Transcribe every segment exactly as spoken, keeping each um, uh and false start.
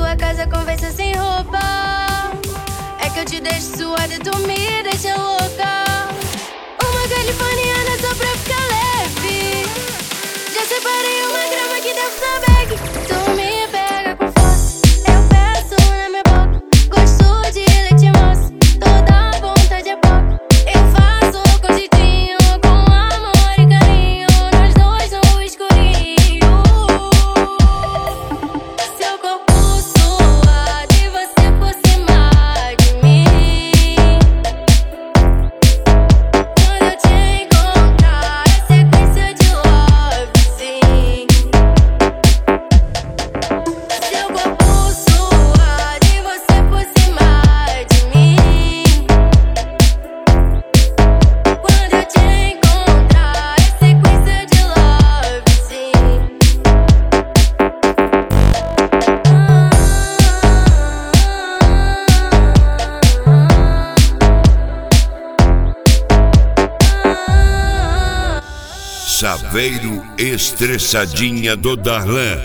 tua casa, conversa sem roupa. É que eu te deixo suada e tu me deixa louca. Uma californiana só pra ficar leve. Já separei uma grama aqui dentro da bag. Tu me pega com força, eu peço na minha boca. Gosto de leite moça, toda vontade é pouco. Eu faço com jeitinho, com amor e carinho, nós dois no escurinho. Seu corpo suado e você por cima de mim. Quando eu te encontrar, é sequência de love, sim. Seu corpo suado e você por cima de mim. Quando eu te encontrar, é sequência de love, sim. Saveiro Estressadinha do Darlan.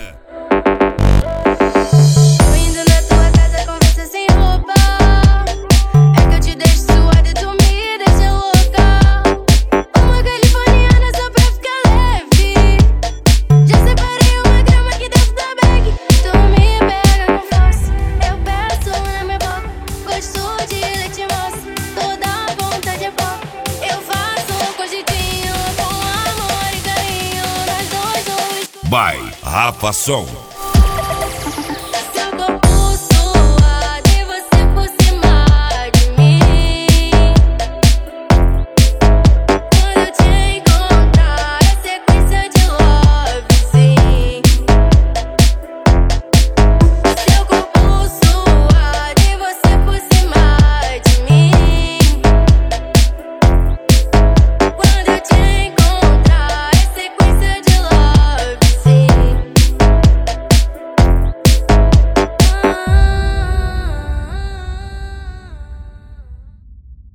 Tô indo na tua casa, conversa sem roupa. É que eu te deixo suada e tu me deixa louca. Uma californiana só pra ficar leve. Já separei uma grama aqui dentro da bag. Tu me pega com força, eu peço na minha boca. Gosto de leite moça, toda vontade é pouco. Eu faço com jeitinho, com amor e carinho, nós dois no escuro. By Rafa Som.